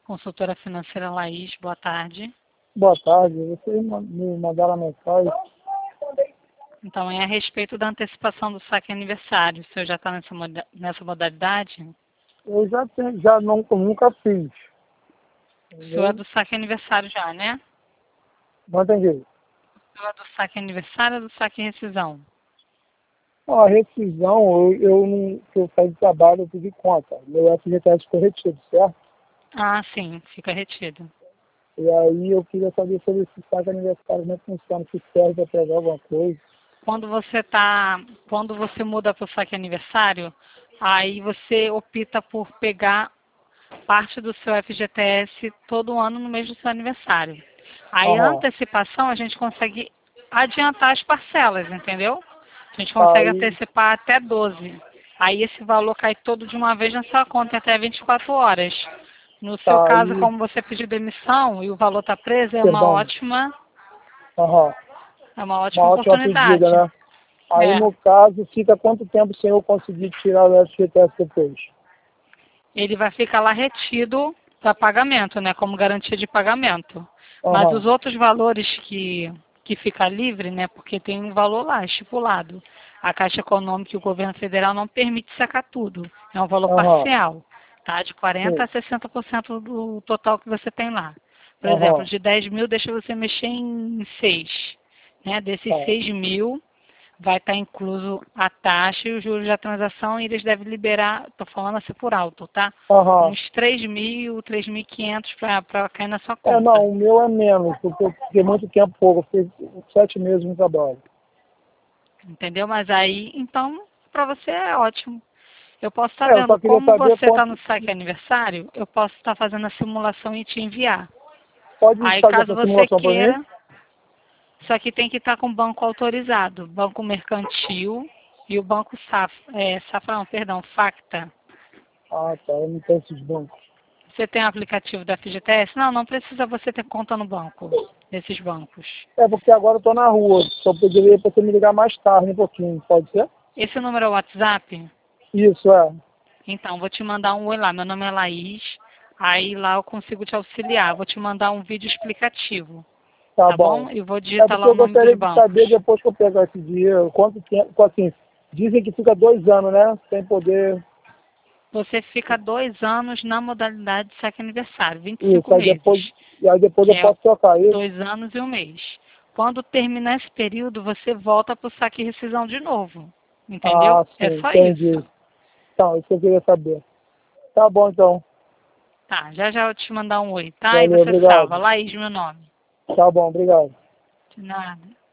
Consultora financeira Laís, boa tarde. Boa tarde, vocês me mandaram a mensagem. Então, é a respeito da antecipação do saque aniversário. O senhor já está nessa modalidade? Eu já nunca fiz. O senhor é do saque aniversário já, né? Não entendi. O senhor é do saque aniversário ou do saque rescisão? Ó, a rescisão, eu saí de trabalho, eu pedi conta. Meu FGTS ficou retido, certo? Ah, sim, fica retido. E aí eu queria saber sobre esse saque aniversário, como é que funciona, se serve para pegar alguma coisa. Quando você muda para o saque aniversário, aí você opta por pegar parte do seu FGTS todo ano no mês do seu aniversário. Aí a Aham. antecipação a gente consegue adiantar as parcelas, entendeu? A gente consegue Aí, antecipar até 12. Aí esse valor cai todo de uma vez na sua conta em até 24 horas. No seu tá caso, aí, como você pediu demissão e o valor está preso, perdão. Aham. é uma Uma ótima ótima pedida, oportunidade. né? Aí, É, no caso, fica quanto tempo sem eu conseguir tirar o FGTS depois? ele vai ficar lá retido para pagamento, né, como garantia de pagamento. Mas Aham. os outros valores que fica livre, né, porque tem um valor lá estipulado. A Caixa Econômica e o governo federal não permite sacar tudo. É um valor Aham. parcial, tá? De 40% Sim. a 60% do total que você tem lá. Por exemplo, Aham. de 10 mil, deixa você mexer em 6. Né? Desses Tá. 6 mil, vai estar incluso a taxa e os juros da transação e eles devem liberar, estou falando assim por alto, tá? Aham. Uns 3.000, 3.500 para cair na sua É, não, conta. o meu é menos, porque eu fiquei muito tempo pouco, eu fiquei 7 meses no trabalho. Entendeu? Mas aí, então, para você é ótimo. Eu posso estar É, eu vendo só queria como saber você está quanto. no saque aniversário, eu posso estar fazendo a simulação e te enviar. Pode Aí, fazer caso essa você simulação para mim? queira, isso aqui tem que estar com o banco autorizado, Banco Mercantil e o Banco Safra, não, perdão, Facta. Ah, tá, eu não tenho esses bancos. Você tem o aplicativo da FGTS? Não, não precisa você ter conta no banco, nesses bancos. É, porque agora eu tô na rua, só pediria para você me ligar mais tarde um pouquinho, pode ser? Esse número é o WhatsApp? Isso, é. Então, vou te mandar um oi lá. Meu nome é Laís. Aí lá eu consigo te auxiliar. Vou te mandar um vídeo explicativo, Tá tá bom. bom? E vou É digitar porque lá o eu nome dos gostaria de bancos. saber, depois que eu pegar esse dinheiro, quanto tempo, assim, dizem que fica 2 anos, né? Sem poder. Você fica 2 anos na modalidade de saque aniversário, Isso, 25 meses, aí depois que eu é posso trocar isso. 2 anos e um mês. Quando terminar esse período, você volta para o saque e rescisão de novo. Entendeu? Ah, É sim, só entendi. isso. Então, isso que eu queria saber. Tá bom, então. Tá, já já eu te mandar um oi, tá? E Valeu, você salva. obrigado. Laís, meu nome. Tá bom, obrigado. De nada.